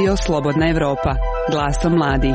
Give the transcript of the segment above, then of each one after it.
Radio Slobodna Evropa, glasom mladih.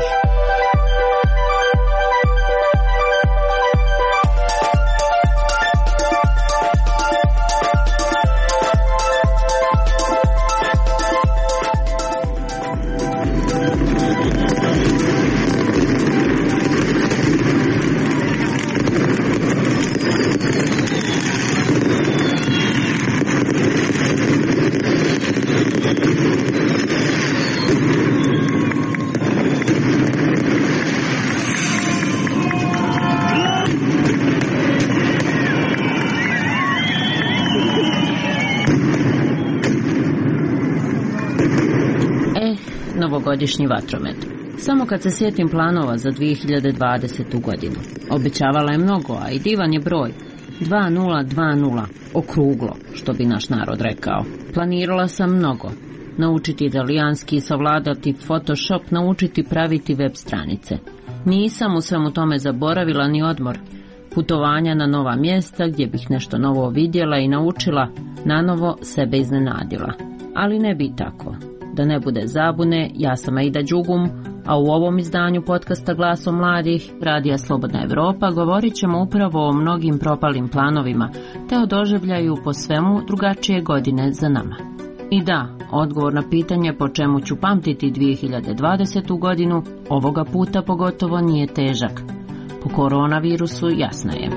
Novogodišnji vatromet. Samo kad se sjetim planova za 2020. godinu. Obećavala je mnogo, a i divan je broj. 2020, okruglo, što bi naš narod rekao. Planirala sam mnogo. Naučiti italijanski, savladati Photoshop, naučiti praviti web stranice. Nisam u svemu tome zaboravila ni odmor. Putovanja na nova mjesta gdje bih nešto novo vidjela i naučila, nanovo sebe iznenadila. Ali ne bi tako. Da ne bude zabune, ja sam Aida Đugum, a u ovom izdanju podcasta Glasom mladih, Radija Slobodna Evropa, govorit ćemo upravo o mnogim propalim planovima, te o doživljaju po svemu drugačije godine za nama. I da, odgovor na pitanje po čemu ću pamtiti 2020. godinu, ovoga puta pogotovo nije težak. Po koronavirusu jasno je.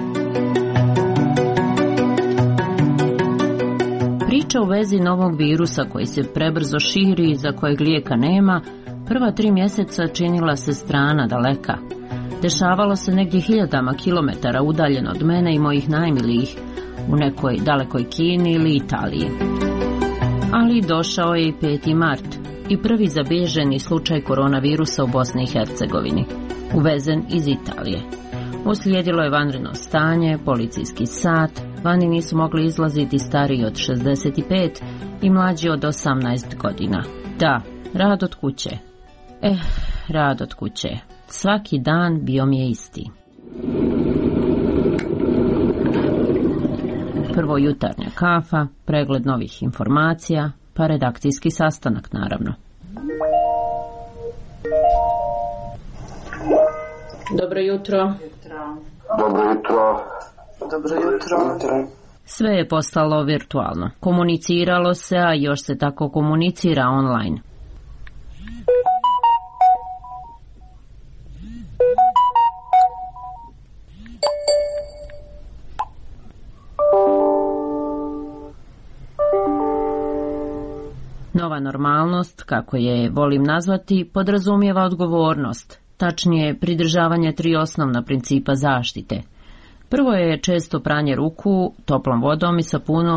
Priča u vezi novog virusa koji se prebrzo širi i za kojeg lijeka nema, prva 3 mjeseca činila se strana, daleka. Dešavalo se negdje hiljadama kilometara udaljeno od mene i mojih najmilijih, u nekoj dalekoj Kini ili Italiji. Ali došao je i 5. mart i prvi zabilježeni slučaj koronavirusa u Bosni i Hercegovini, uvezen iz Italije. Uslijedilo je vanredno stanje, policijski sat, vani nisu mogli izlaziti stariji od 65 i mlađi od 18 godina. Da, rad od kuće. Rad od kuće. Svaki dan bio mi je isti. Prvo jutarnja kafa, pregled novih informacija, pa redakcijski sastanak naravno. Dobro jutro. Dobro jutro. Dobro jutro. Sve je postalo virtualno. Komuniciralo se, a još se tako komunicira online. Nova normalnost, kako je volim nazvati, podrazumijeva odgovornost, tačnije pridržavanje 3 osnovna principa zaštite. Prvo je često pranje ruku toplom vodom i sapunom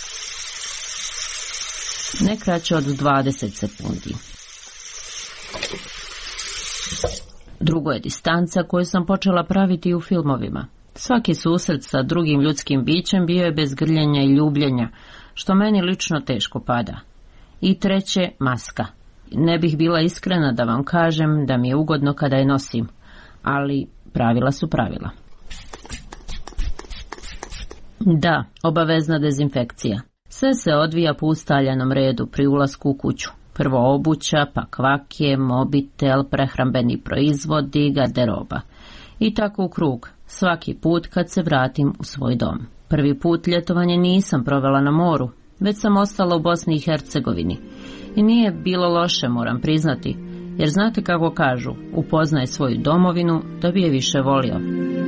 ne kraće od 20 sekundi. Drugo je distanca koju sam počela praviti u filmovima. Svaki susret sa drugim ljudskim bićem bio je bez grljenja i ljubljenja, što meni lično teško pada. I treće, maska. Ne bih bila iskrena da vam kažem da mi je ugodno kada je nosim, ali pravila su pravila. Da, obavezna dezinfekcija. Sve se odvija po ustaljenom redu pri ulasku u kuću. Prvo obuća, pa kvake, mobitel, prehrambeni proizvodi, garderoba. I tako u krug, svaki put kad se vratim u svoj dom. Prvi put ljetovanje nisam provela na moru, već sam ostala u Bosni i Hercegovini. I nije bilo loše, moram priznati, jer znate kako kažu, upoznaj svoju domovinu da bi je više volio.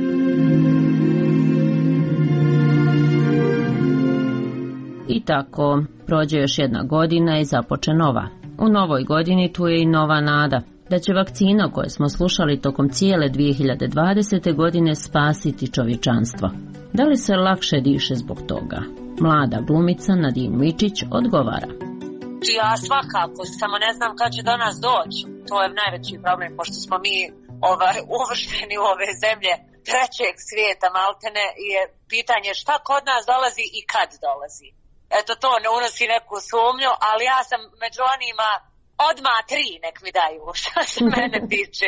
I tako, prođe još jedna godina i započe nova. U novoj godini tu je i nova nada, da će vakcina o kojoj smo slušali tokom cijele 2020. godine spasiti čovječanstvo. Da li se lakše diše zbog toga? Mlada glumica Nadine Mičić odgovara. Ja svakako, samo ne znam kad će do nas doći. To je najveći problem, pošto smo mi uvršteni u ove zemlje trećeg svijeta maltene, je pitanje šta kod nas dolazi i kad dolazi. Eto, to ne unosi neku sumnju, ali ja sam među onima odmah 3 nek mi daju, što se mene tiče.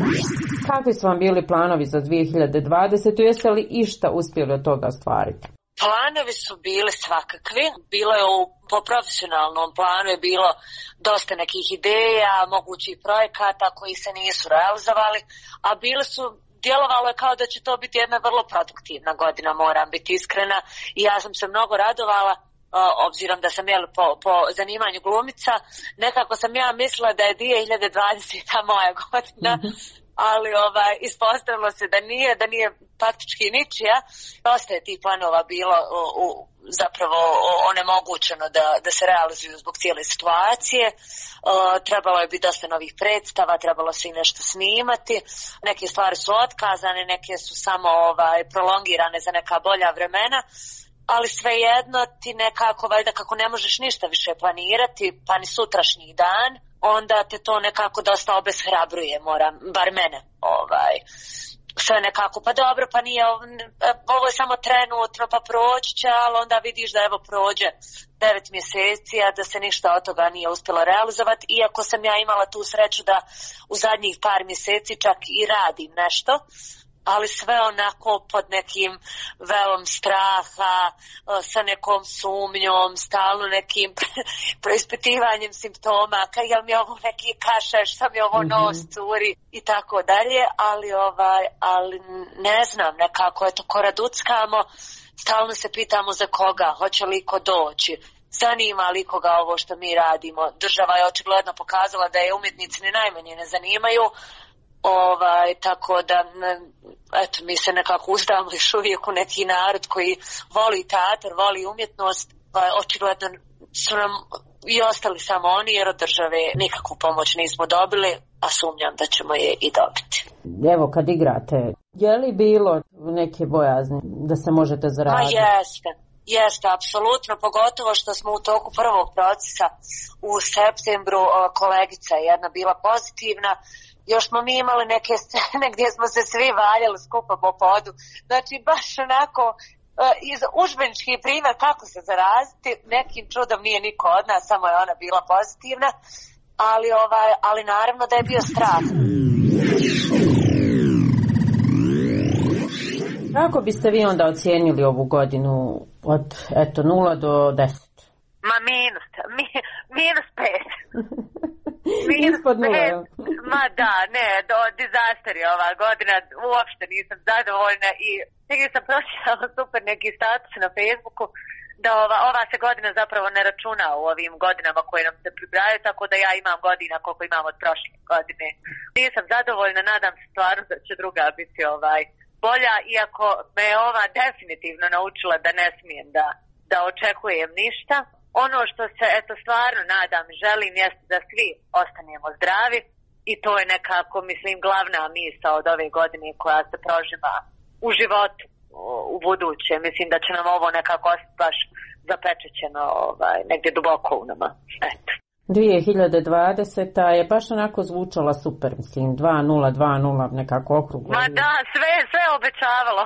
Kakvi su vam bili planovi za 2020. Jeste li išta uspjeli od toga ostvariti? Planovi su bili svakakvi, bilo je po profesionalnom planu je bilo dosta nekih ideja, mogućih projekata koji se nisu realizovali, a djelovalo je kao da će to biti jedna vrlo produktivna godina, moram biti iskrena, i ja sam se mnogo radovala, obzirom da sam po zanimanju glumica, nekako sam ja mislila da je 2020 moja godina, ali ispostavilo se da nije faktički ničija. Dosta je tih planova bilo zapravo onemogućeno da se realizuju zbog cijele situacije. Trebalo je biti dosta novih predstava, trebalo se i nešto snimati. Neke stvari su otkazane, neke su samo prolongirane za neka bolja vremena. Ali svejedno ti nekako, valjda kako ne možeš ništa više planirati, pa ni sutrašnji dan, onda te to nekako dosta obeshrabruje, bar mene. Sve nekako, pa dobro, pa nije, ovo je samo trenutno, pa proći će, ali onda vidiš da evo prođe 9 mjeseci, a da se ništa od toga nije uspjelo realizovati, iako sam ja imala tu sreću da u zadnjih par mjeseci čak i radim nešto, ali sve onako pod nekim velom straha, sa nekom sumnjom, stalno nekim preispitivanjem simptoma, jel mi ovo neki kašalj, šta mi ovo nos curi i tako dalje, ali ne znam, nekako eto koraduckamo, stalno se pitamo za koga, hoće li ko doći, zanima li koga ovo što mi radimo. Država je očigledno pokazala da je umjetnici ni najmanje ne zanimaju, tako da eto, mi se nekako uzdamo još uvijek u neki narod koji voli teatr, voli umjetnost, pa očigledno su nam i ostali samo oni, jer od države nikakvu pomoć nismo dobili, a sumnjam da ćemo je i dobiti. Evo, kad igrate, je li bilo neke bojazni da se možete zaraditi? Jeste, apsolutno, pogotovo što smo u toku prvog procesa u septembru, kolegica je jedna bila pozitivna. Još smo mi imali neke scene gdje smo se svi valjali skupa po podu. Znači, baš onako iz udžbenički primjer kako se zaraziti. Nekim čudom nije niko od nas, samo je ona bila pozitivna. Ali naravno da je bio strah. Kako biste vi onda ocijenili ovu godinu od 0 do 10? Ma minus 5. Ispod 0. Ma da, disaster je ova godina, uopšte nisam zadovoljna i negdje sam pročitala super neki status na Facebooku da ova se godina zapravo ne računa u ovim godinama koje nam se pribrajaju, tako da ja imam godina koliko imam od prošle godine. Nisam zadovoljna, nadam se stvarno da će druga biti bolja, iako me je ova definitivno naučila da ne smijem da očekujem ništa. Ono što se stvarno nadam i želim jeste da svi ostanemo zdravi i to je nekako, mislim, glavna misao od ove godine koja se proživa u životu u buduće. Mislim da će nam ovo nekako ostati baš zapečećeno negdje duboko u nama. Eto. 2020. je baš onako zvučala super, mislim, 2-0, nekako okruglo. Ma da, sve obećavalo.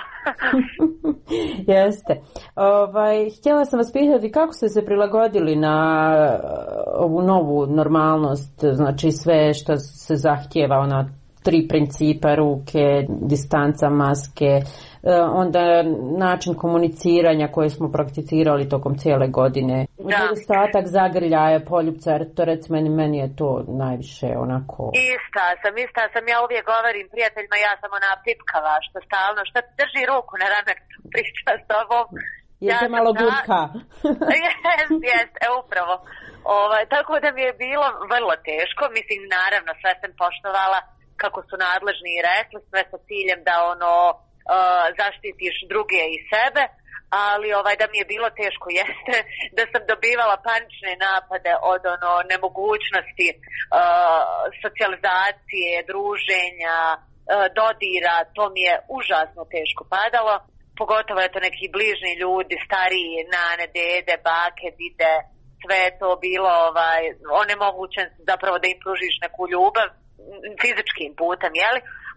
Jeste. Htjela sam vas pitati kako ste se prilagodili na ovu novu normalnost, znači sve što se zahtijeva, 3 principa, ruke, distanca, maske, onda način komuniciranja koje smo prakticirali tokom cijele godine. Nedostatak zagrljaja, poljupca, to recimo meni je to najviše onako... Ista sam, ja uvijek govorim prijateljima, ja sam ona pipkava, što stalno, što drži ruku na ramek, priča s tobom. Jeste malo budka. Jest, upravo. Tako da mi je bilo vrlo teško, mislim, naravno, sve sam poštovala kako su nadležni i rekli, sve sa ciljem da zaštitiš druge i sebe, ali da mi je bilo teško jeste da sam dobivala panične napade od nemogućnosti socijalizacije, druženja, dodira, to mi je užasno teško padalo, pogotovo je to neki bližni ljudi, stariji, nane, dede, bake, dide, sve je to bilo onemogućen zapravo da im pružiš neku ljubav fizičkim putem, jeli?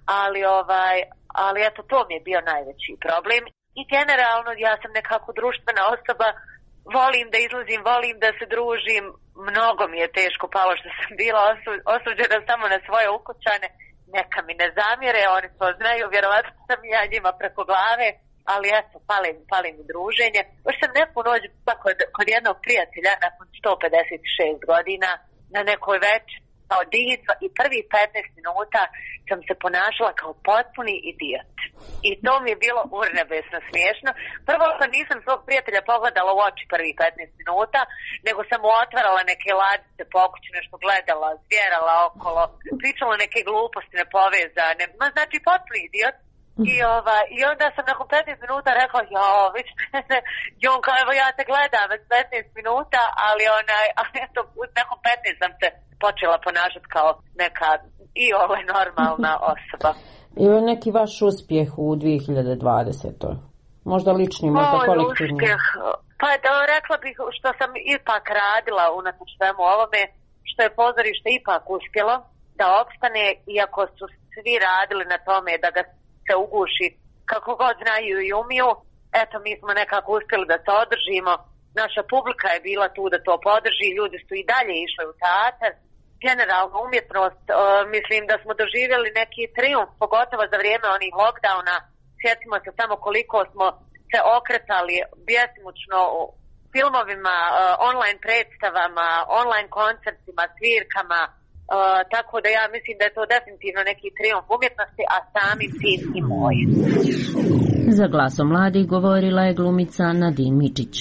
Ali eto, to mi je bio najveći problem. I generalno ja sam nekako društvena osoba, volim da izlazim, volim da se družim, mnogo mi je teško palo što sam bila osuđena samo na svoje ukućane, neka mi ne zamjere, oni to znaju, vjerovatno sam ja njima preko glave, ali eto, pali mi druženje. Još sam neku noć kod jednog prijatelja nakon 156 godina na nekoj večer kao diva i prvi 15 minuta sam se ponašala kao potpuni idiot. I to mi je bilo urnebesno smiješno. Prvo nisam svog prijatelja pogledala u oči prvi 15 minuta, nego sam mu otvarala neke ladice po kući, nešto gledala, zvjerala okolo, pričala neke gluposti nepovezane. Znači potpuni idiot. I onda sam nakon 15 minuta rekla, i on kao, evo ja te gledam već 15 minuta, ali eto, nakon 15 sam se počela ponašati kao neka normalna osoba. Ili neki vaš uspjeh u 2020. Možda lični, možda kolektivni. Uspjeh, pa da rekla bih što sam ipak radila unatoč svemu ovome, što je pozorište ipak uspjelo da opstane, iako su svi radili na tome da ga se uguši kako god znaju i umiju. Eto, mi smo nekako uspjeli da se održimo. Naša publika je bila tu da to podrži, ljudi su i dalje išli u teatar. Generalno umjetnost, mislim da smo doživjeli neki trijumf, pogotovo za vrijeme onih lockdowna. Sjetimo se samo koliko smo se okretali bjesomučno u filmovima, online predstavama, online koncertima, svirkama. Tako da ja mislim da je to definitivno neki trijumf umjetnosti, a samim tim i moj. Za Glasom mladih govorila je glumica Nadine Mičić.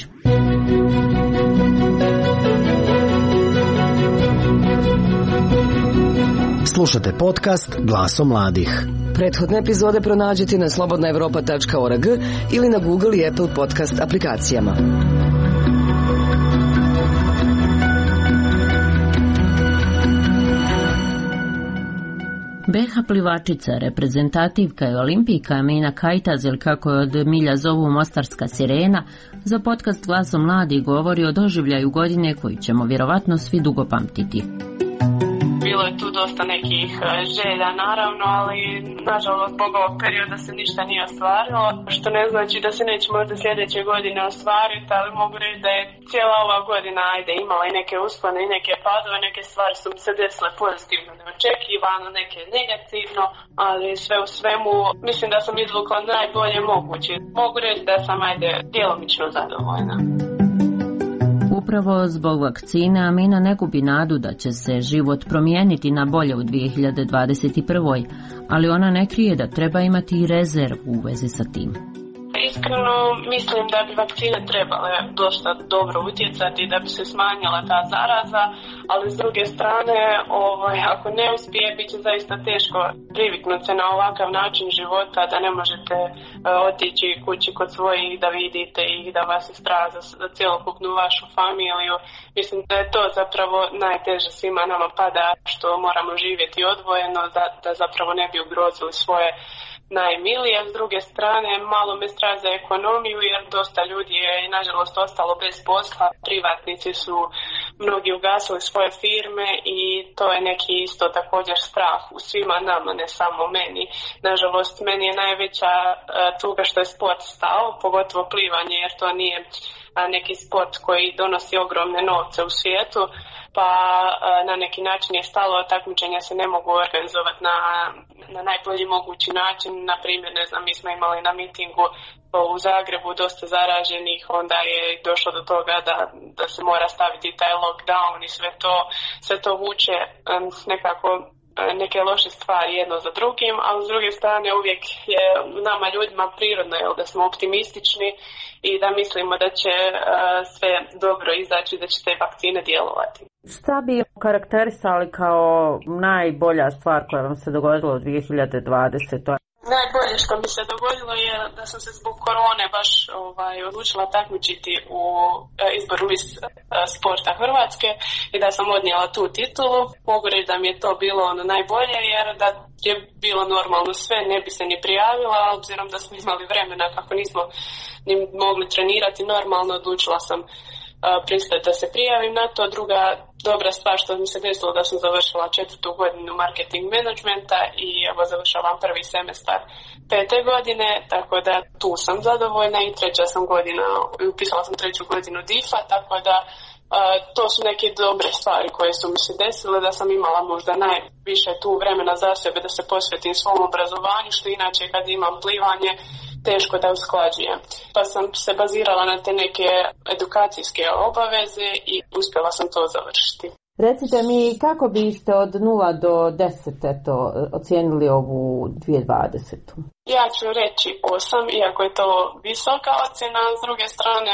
Slušate podcast Glasom mladih. Prethodne epizode pronađite na slobodnaevropa.org ili na Google i Apple podcast aplikacijama. BiH plivačica, reprezentativka i olimpijka Amina Kajtaz, ili kako je od milja zovu Mostarska sirena, za podcast Glasom mladih govori o doživljaju godine koju ćemo vjerovatno svi dugo pamtiti. Bilo je tu dosta nekih želja, naravno, ali nažalost zbog ovog perioda se ništa nije ostvarilo, što ne znači da se neće možda sljedeće godine ostvariti, ali mogu reći da je cijela ova godina imala i neke uspone i neke padove, neke stvari su mi se desile pozitivno neočekivano, neke negativno, ali sve u svemu mislim da sam izvukla najbolje moguće. Mogu reći da sam djelomično zadovoljna. Upravo zbog vakcine Amina ne gubi nadu da će se život promijeniti na bolje u 2021. Ali ona ne krije da treba imati i rezervu u vezi sa tim. Iskreno mislim da bi vakcine trebale dosta dobro utjecati da bi se smanjila ta zaraza, ali s druge strane ako ne uspije bit će zaista teško priviknuti se na ovakav način života, da ne možete otići kući kod svojih da vidite ih, da vas je strah za cjelokupnu vašu familiju. Mislim da je to zapravo najteže svima nama pada, što moramo živjeti odvojeno, da zapravo ne bi ugrozili svoje najmilije. S druge strane, malo me strah za ekonomiju, jer dosta ljudi je nažalost ostalo bez posla. Privatnici su mnogi ugasili svoje firme i to je neki isto također strah u svima nama, ne samo meni. Nažalost, meni je najveća tuga što je sport stao, pogotovo plivanje, jer to nije neki sport koji donosi ogromne novce u svijetu, pa na neki način je stalo, takmičenja se ne mogu organizovati na najbolji mogući način. Na primjer, ne znam, mi smo imali na mitingu u Zagrebu dosta zaraženih, onda je došlo do toga da se mora staviti taj lockdown i sve to vuče nekako neke loše stvari jedno za drugim, ali s druge strane uvijek je nama ljudima prirodno da smo optimistični i da mislimo da će sve dobro izaći, da će te vakcine djelovati. Šta bi karakterisali kao najbolja stvar koja vam se dogodila u 2020. Najbolje što mi se dogodilo je da sam se zbog korone baš odlučila takmičiti u izboru Miss sporta Hrvatske i da sam odnijela tu titulu. Mogu reći da mi je to bilo najbolje, jer da je bilo normalno sve, ne bi se ni prijavila, obzirom da smo imali vremena kako nismo ni mogli trenirati normalno, odlučila sam pristati da se prijavim na to. Druga dobra stvar što mi se desilo da sam završila 4. godinu marketing managementa i evo završavam prvi semestar 5. godine, tako da tu sam zadovoljna i 3. sam godina, upisala sam 3. godinu DIF-a, tako da To su neke dobre stvari koje su mi se desile, da sam imala možda najviše tu vremena za sebe da se posvetim svom obrazovanju, što inače kad imam plivanje teško da usklađujem. Pa sam se bazirala na te neke edukacijske obaveze i uspjela sam to završiti. Recite mi, kako biste od 0 do 10 ocijenili ovu 2020? Ja ću reći 8, iako je to visoka ocjena. S druge strane,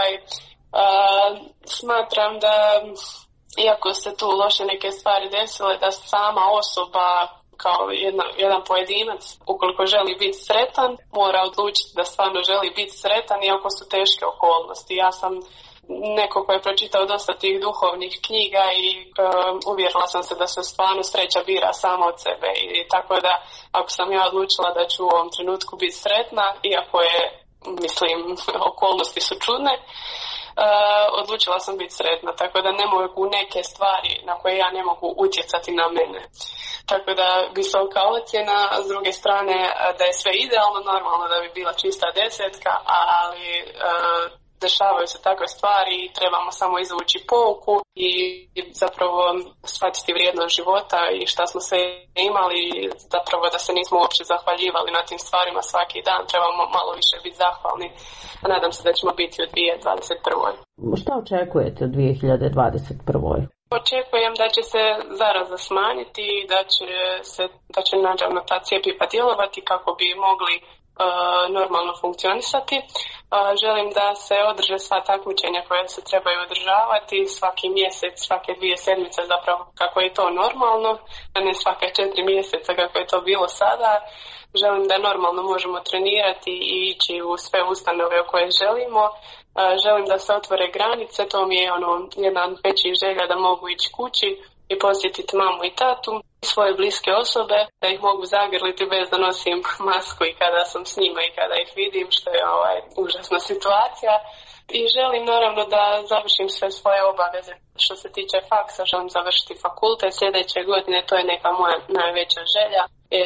smatram da, iako se tu loše neke stvari desile, da sama osoba kao jedan pojedinac, ukoliko želi biti sretan, mora odlučiti da stvarno želi biti sretan, iako su teške okolnosti. Ja sam neko ko je pročitao dosta tih duhovnih knjiga i uvjerila sam se da se stvarno sreća bira sama od sebe. I tako da, ako sam ja odlučila da ću u ovom trenutku biti sretna, iako je, mislim, okolnosti su čudne, odlučila sam biti sretna, tako da ne mogu neke stvari na koje ja ne mogu utjecati na mene. Tako da visoka ocjena, a s druge strane da je sve idealno, normalno da bi bila čista 10, ali dešavaju se takve stvari i trebamo samo izvući pouku i zapravo shvatiti vrijednost života i šta smo sve imali, zapravo da se nismo uopće zahvaljivali na tim stvarima svaki dan, trebamo malo više biti zahvalni, a nadam se da ćemo biti u 2021. Šta očekujete u 2021? Očekujem da će se zaraza smanjiti i da će naravno ta cjepiva djelovati kako bi mogli normalno funkcionisati. Želim da se održe sva takmičenja koja se trebaju održavati svaki mjesec, svake 2 sedmice, zapravo kako je to normalno, a ne svake 4 mjeseca kako je to bilo sada. Želim da normalno možemo trenirati i ići u sve ustanove u koje želimo. Želim da se otvore granice, to mi je jedna od većih želja, da mogu ići kući i posjetiti mamu i tatu, svoje bliske osobe, da ih mogu zagrliti bez da nosim masku i kada sam s njima i kada ih vidim, što je užasna situacija. I želim naravno da završim sve svoje obaveze. Što se tiče faksa, želim završiti fakultet sljedeće godine, to je neka moja najveća želja.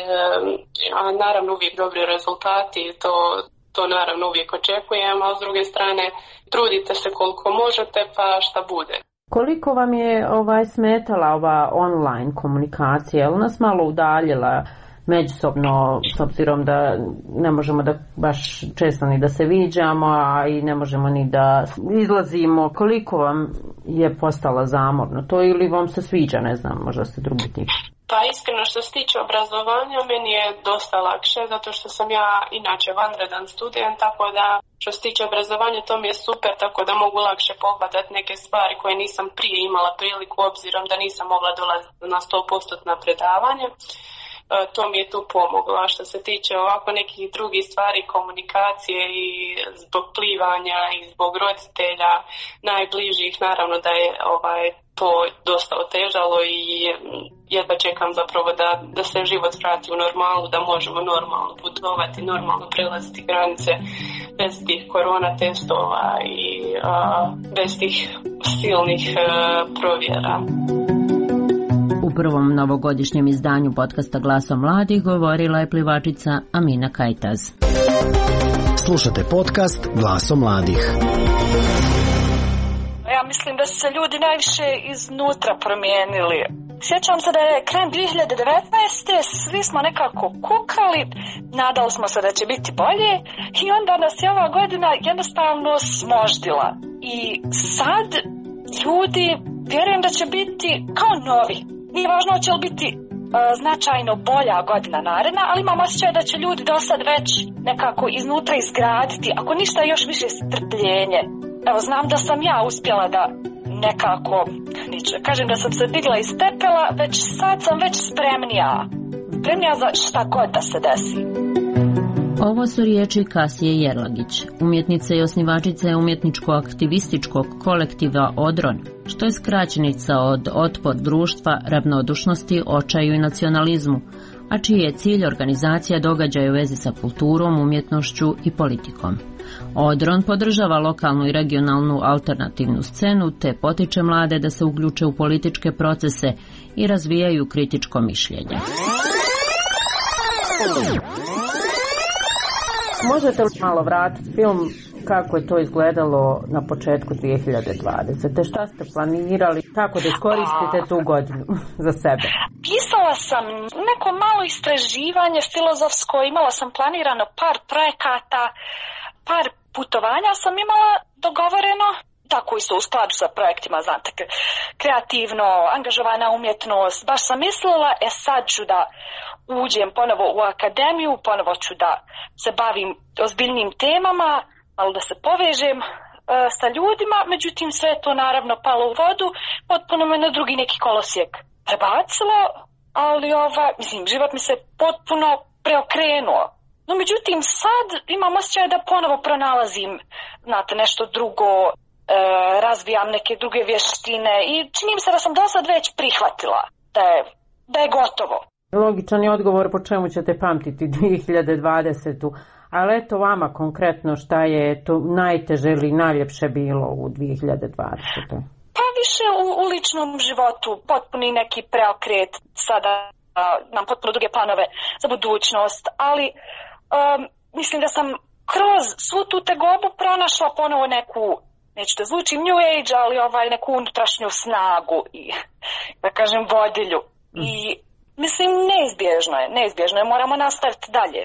A naravno uvijek dobri rezultati, to naravno uvijek očekujem, a s druge strane trudite se koliko možete pa šta bude. Koliko vam je smetala ova online komunikacija? Je li nas malo udaljila međusobno, s obzirom da ne možemo da baš često ni da se viđamo, a i ne možemo ni da izlazimo? Koliko vam je postala zamorno to ili vam se sviđa, ne znam, možda ste drugi tip? Pa iskreno, što se tiče obrazovanja, meni je dosta lakše, zato što sam ja inače vanredan student, tako da što se tiče obrazovanja to mi je super, tako da mogu lakše pohvatati neke stvari koje nisam prije imala priliku, obzirom da nisam mogla dolaziti na 100% na predavanje. To mi je tu pomoglo. A što se tiče ovako nekih drugih stvari, komunikacije i zbog plivanja i zbog roditelja najbližih, naravno da je to dosta otežalo i jedva čekam zapravo da se život vrati u normalu, da možemo normalno putovati, normalno prelaziti granice bez tih korona testova i bez tih silnih provjera. U prvom novogodišnjem izdanju podcasta Glasom mladih govorila je plivačica Amina Kajtaz. Slušate podcast Glasom mladih. Ja mislim da su se ljudi najviše iznutra promijenili. Sjećam se da je krajem 2019. svi smo nekako kukali, nadali smo se da će biti bolje i onda nas je ova godina jednostavno smoždila. I sad ljudi vjerujem da će biti kao novi. Nije važno će li biti značajno bolja godina naredna, ali imam osjećaj da će ljudi do sad već nekako iznutra izgraditi, ako ništa još više strpljenje. Evo, znam da sam ja uspjela da nekako, kažem da sam se digla iz pepela, već sad sam već spremnija za šta god da se desi. Ovo su riječi Kasije Jerlagić, umjetnice i osnivačice umjetničko-aktivističkog kolektiva Odron, što je skraćenica od Otpor društva, ravnodušnosti, očaju i nacionalizmu, a čiji je cilj organizacija događaja u vezi sa kulturom, umjetnošću i politikom. Odron podržava lokalnu i regionalnu alternativnu scenu te potiče mlade da se uključe u političke procese i razvijaju kritičko mišljenje. Možete li malo vratiti film kako je to izgledalo na početku 2020. Šta ste planirali, kako da iskoristite tu godinu za sebe? Pisala sam neko malo istraživanje filozofsko, imala sam planirano par projekata, par putovanja sam imala dogovoreno, tako isto u skladu sa projektima, znate, kreativno, angažovana umjetnost. Baš sam mislila, sad ću da uđem ponovo u akademiju, ponovo ću da se bavim ozbiljnim temama, malo da se povežem sa ljudima, međutim sve je to naravno palo u vodu, potpuno me na drugi neki kolosijek prebacilo, ali život mi se potpuno preokrenuo. No međutim sad imam osjećaj da ponovo pronalazim, znate, nešto drugo, razvijam neke druge vještine i čini mi se da sam do sad već prihvatila da je gotovo. Logičan je odgovor po čemu ćete pamtiti 2020. Ali eto vama konkretno šta je to najteže ili najljepše bilo u 2020. Pa više u ličnom životu, potpuni neki preokret, sada nam potpuno druge planove za budućnost, ali mislim da sam kroz svu tu tegobu pronašla ponovo neku, neću da zvučim New Age, ali neku unutrašnju snagu i, da kažem, vodilju. I mislim, neizbježno je, moramo nastaviti dalje.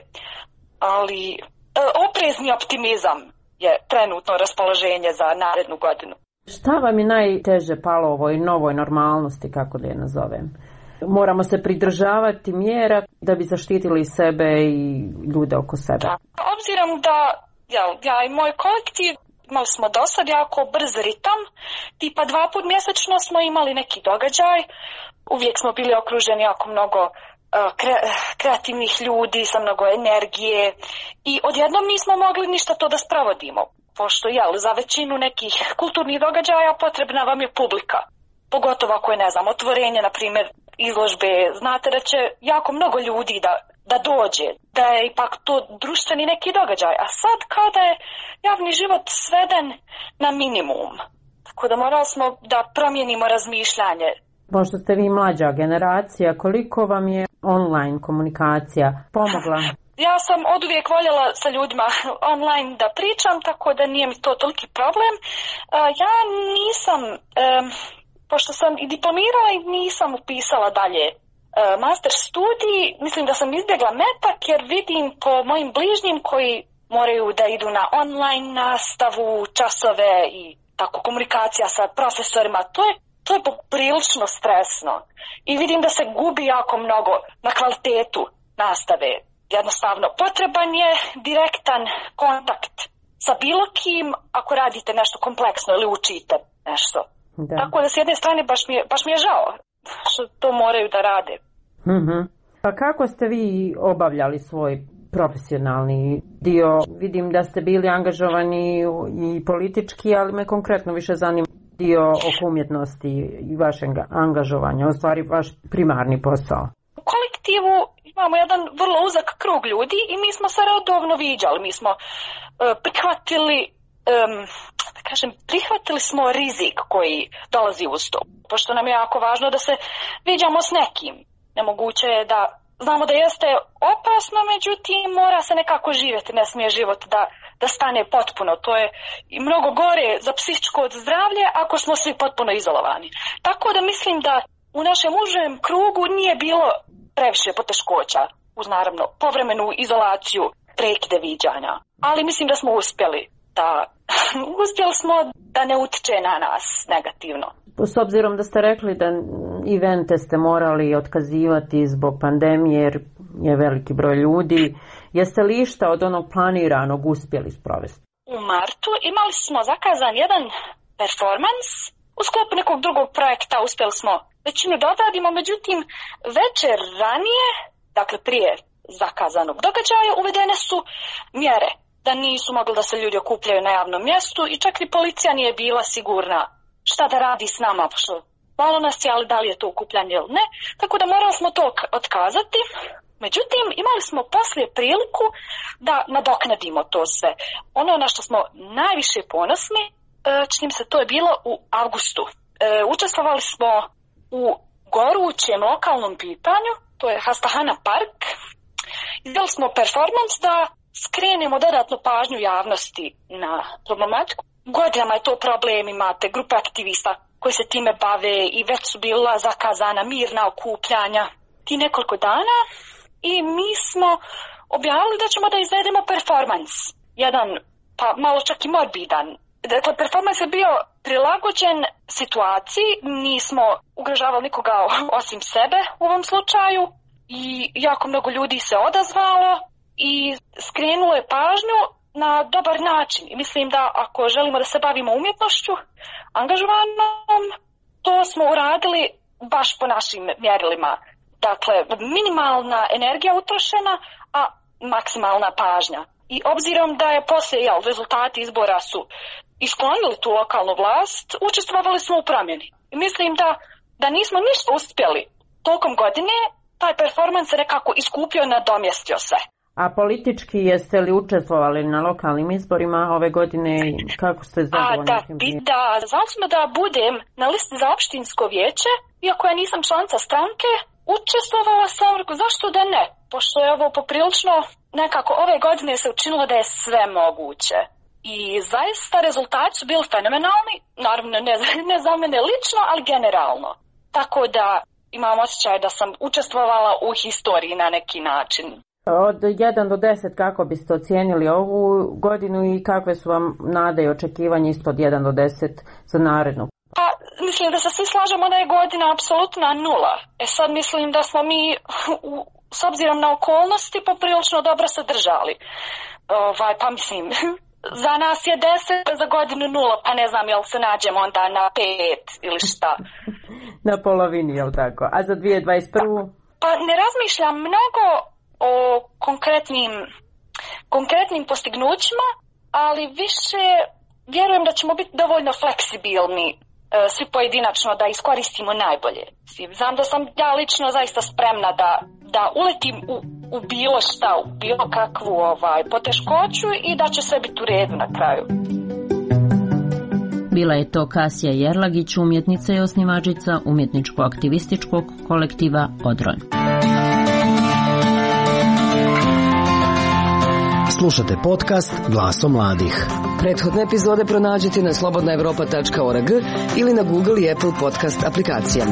Ali oprezni optimizam je trenutno raspoloženje za narednu godinu. Šta vam je najteže palo u ovoj novoj normalnosti, kako da je nazovem? Moramo se pridržavati mjera da bi zaštitili sebe i ljude oko sebe. Obzirom da ja i moj kolektiv imali smo do sad jako brz ritam, tipa 2 puta mjesečno smo imali neki događaj, uvijek smo bili okruženi jako mnogo kreativnih ljudi sa mnogo energije i odjednom nismo mogli ništa to da sprovodimo, pošto za većinu nekih kulturnih događaja potrebna vam je publika, pogotovo ako je, otvorenje, na primjer, izložbe, znate da će jako mnogo ljudi da dođe, da je ipak to društveni neki događaj, a sad kada je javni život sveden na minimum, tako da morali smo da promijenimo razmišljanje. Pošto ste vi mlađa generacija, koliko vam je online komunikacija pomogla? Ja sam oduvijek voljela sa ljudima online da pričam, tako da nije mi to toliki problem. Ja nisam, pošto sam i diplomirala i nisam upisala dalje master studij, mislim da sam izbjegla metak jer vidim po mojim bližnjim koji moraju da idu na online nastavu, časove i tako komunikacija sa profesorima, to je poprilično stresno i vidim da se gubi jako mnogo na kvalitetu nastave. Jednostavno, potreban je direktan kontakt sa bilo kim ako radite nešto kompleksno ili učite nešto. Da. Tako da s jedne strane baš mi je žao što to moraju da rade. Mm-hmm. Pa kako ste vi obavljali svoj profesionalni dio? Vidim da ste bili angažovani i politički, ali me konkretno više zanima dio oko umjetnosti i vašeg angažovanja, u stvari vaš primarni posao. U kolektivu imamo jedan vrlo uzak krug ljudi i mi smo se redovno viđali, mi smo prihvatili smo rizik koji dolazi uz to, pošto nam je jako važno da se viđamo s nekim. Nemoguće je da znamo da jeste opasno, međutim mora se nekako živjeti, ne smije život da stane potpuno. To je i mnogo gore za psihičko zdravlje ako smo svi potpuno izolovani. Tako da mislim da u našem užem krugu nije bilo previše poteškoća, uz naravno povremenu izolaciju, prekide viđanja. Ali mislim da smo uspjeli da ne utiče na nas negativno. S obzirom da ste rekli da evente ste morali otkazivati zbog pandemije jer je veliki broj ljudi, jeste li išta od onog planiranog uspjeli sprovesti? U martu imali smo zakazan jedan performans u sklopu nekog drugog projekta, uspjeli smo većinu da odradimo, međutim večer ranije, dakle prije zakazanog događaja, uvedene su mjere da nisu mogli da se ljudi okupljaju na javnom mjestu i čak ni policija nije bila sigurna šta da radi s nama, pošto malo nas je, ali da li je to okupljanje ili ne, tako da morali smo to otkazati. Međutim, imali smo poslije priliku da nadoknadimo to sve. Ono na što smo najviše ponosni, čini se, to je bilo u avgustu. Učestvovali smo u gorućem lokalnom pitanju, to je Hastahana park. Izdjeli smo performans da skrenemo dodatnu pažnju javnosti na problematiku. Godinama je to problem, imate grupe aktivista koji se time bave i već su bila zakazana mirna okupljanja ti nekoliko dana i mi smo objavili da ćemo da izvedemo performans. Jedan, pa malo čak i morbidan. Dakle, performans je bio prilagođen situaciji, nismo ugrožavali nikoga osim sebe u ovom slučaju i jako mnogo ljudi se odazvalo i skrenulo je pažnju na dobar način. I mislim da ako želimo da se bavimo umjetnošću angažovanom, to smo uradili baš po našim mjerilima. Dakle, minimalna energija utrošena, a maksimalna pažnja. I obzirom da je poslije rezultati izbora su isklonili tu lokalnu vlast, učestvovali smo u promjeni. I mislim da nismo ništa uspjeli. Tokom godine taj performans je nekako iskupio, nadomjestio se. A politički jeste li učestvovali na lokalnim izborima ove godine? Kako ste zadovoljni? Da, znali smo da budem na listi za opštinsko vijeće, iako ja nisam članica stranke, učestvovala sam, zašto da ne? Pošto je ovo poprilično, nekako ove godine se učinilo da je sve moguće. I zaista rezultati su bili fenomenalni, naravno ne za mene lično, ali generalno. Tako da imam osjećaj da sam učestvovala u historiji na neki način. Od 1 do 10 kako biste ocijenili ovu godinu i kakve su vam nade i očekivanje isto od 1 do 10 za narednu? Pa mislim da se svi slažemo da je godina apsolutna 0. Sad mislim da smo mi s obzirom na okolnosti poprilično dobro se držali. Pa mislim, za nas je 10, za godinu 0, pa ne znam jel se nađemo onda na 5 ili šta. Na polovini, jel tako? A za 2021? Pa ne razmišljam mnogo o konkretnim postignućima, ali više vjerujem da ćemo biti dovoljno fleksibilni svi pojedinačno da iskoristimo najbolje. Znam da sam ja lično zaista spremna da uletim u bilo šta, u bilo kakvu poteškoću i da će sve biti u redu na kraju. Bila je to Kasija Jerlagić, umjetnica i osnivačica umjetničko-aktivističkog kolektiva Odron. Slušate podcast Glasom mladih. Prethodne epizode pronađite na slobodnaevropa.org ili na Google i Apple podcast aplikacijama.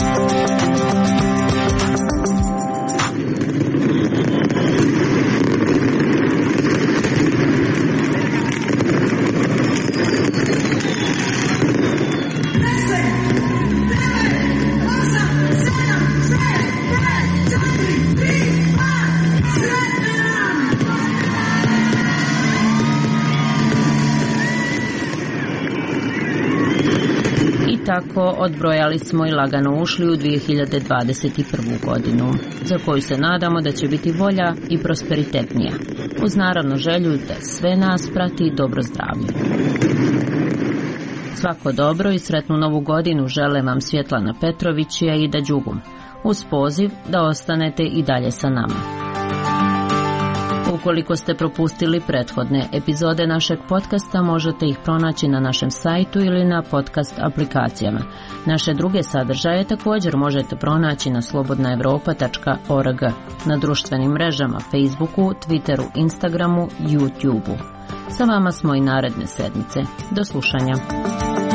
Tako odbrojali smo i lagano ušli u 2021. godinu, za koju se nadamo da će biti bolja i prosperitetnija, uz naravno želju da sve nas prati dobro zdravlje. Svako dobro i sretnu novu godinu žele vam Svjetlana Petrović i Aida Đugum, uz poziv da ostanete i dalje sa nama. Ukoliko ste propustili prethodne epizode našeg podcasta, možete ih pronaći na našem sajtu ili na podcast aplikacijama. Naše druge sadržaje također možete pronaći na slobodnaevropa.org, na društvenim mrežama Facebooku, Twitteru, Instagramu, YouTubeu. Sa vama smo i naredne sedmice. Do slušanja.